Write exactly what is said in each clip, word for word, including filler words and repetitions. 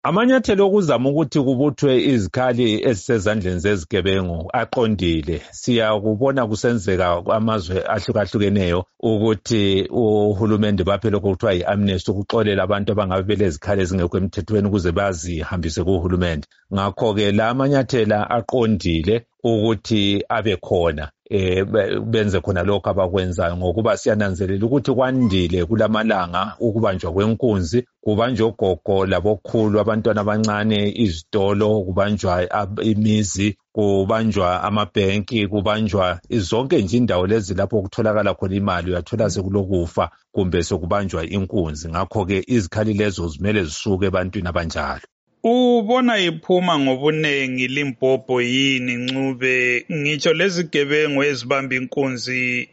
Amanyathelo okuzama ukuthi kubuthwe izikhali ezisezandleni zezigebengu aqondile. Siyakubona kusenzeka amazwe ahlukahlukeneyo ukuthi uhulumende baphela okuthiwa yi-amnesty ukuxolela abantu abangabe belezikhali ezingekho emthethweni ukuze bazihambise kuhulumende. Ngakho-ke la amanyathela aqondile ukuthi abe khona eh benze khona lokho abakwenzayo ngokuba siyananzelela ukuthi kwandile kulamalanga ukubanjwa kwenkunzi, kubanjwa ogogo labokhulu, abantwana abancane, izitolo, kubanjwa imizi, kubanjwa amabhenki, kubanjwa zonke nje indawo lezi lapho ukutholakala khona imali uyathola sekulokufa kumbe sokubanjwa inkunzi. Ngakho-ke izikhali lezo zimele zisuke ebantwini abanjalo. Ubona iphuma ngobunengi Limpopo yini Ncube? Ngitsho lezi gebengu ezibamba inkunzi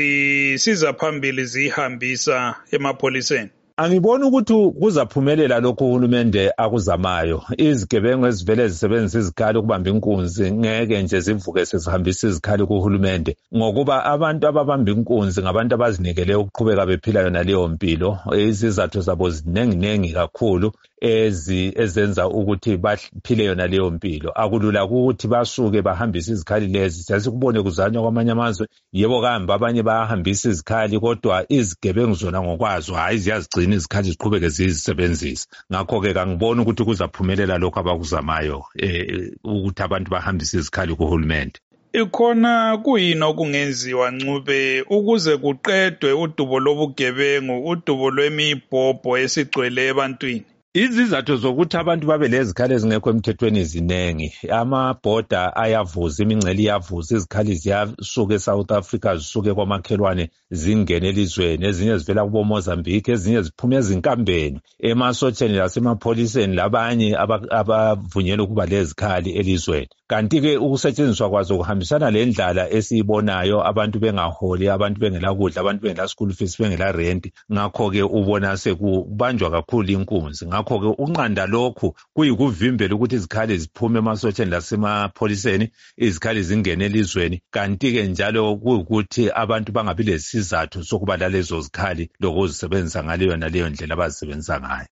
zisiza phambili zihambisa emapholiseni. Angiboni ukuthi kuzaphumelela lokho uhulumende akuzamayo. Izigebengu ezivele zisebenzisa izikhali ukubamba inkunzi ngeke nje zivuke sezihambisa izikhali kuhulumende ngokuba abantu ababamba inkunzi ngabantu abazinikele ukuqhubeka bephila yona leyo mpilo. Izizathu zabo ziningi nengi kakhulu ezi ezenza ukuthi baphile yona leyo mpilo. Akulula ukuthi basuke bahambise izikhali lezi. Sesikubone kuzanywa kwamanye amazwe, yebo kambe abanye bayahambisa izikhali kodwa izigebengu zona ngokwazo hayi ziyazigcina izikhali ziqhubeke zizisebenzisa. Ngakho-ke kangiboni ukuthi kuzaphumelela lokho abakuzamayo eh ukuthi abantu bahambise izikhali kuhulumende. Ikhona kuyini okungenziwa Ncube ukuze kuqedwe udubo lobugebengu, udubo lwemibhobho esigcwele ebantwini? Izizathu zokuthi abantu babe lezikhali ezingekho emthethweni zinengi. Amabhoda ayavuza, imingcele iyavuza, izikhali ziyasuka eSouth Africa zisuke kwamakhelwane zingene elizweni, ezinye zivela kubo Mozambique, ezinye ziphuma ezinkambeni emasotsheni lasemapholiseni labanye abavunyelwe ukuba lezikhali elizweni. Kanti-ke ukusetshenziswa kwazo kuhambisana lendlala esiyibonayo, abantu bengaholi, abantu bengela kudla, abantu bengela school fees, bengela rent. Ngakho-ke ubona sekubanjwa kakhulu inkunzi. Ngakho-ke unqanda lokhu kuyikuvimbela ukuthi izikhali ziphume emasotsheni lasemapholiseni, izikhali zingene elizweni. Kanti-ke njalo kuyukuthi abantu bangabi lesizathu sokuba lalezo zikhali lokuzisebenzisa ngaleyo naleyo ndlela abazisebenzisa ngayo.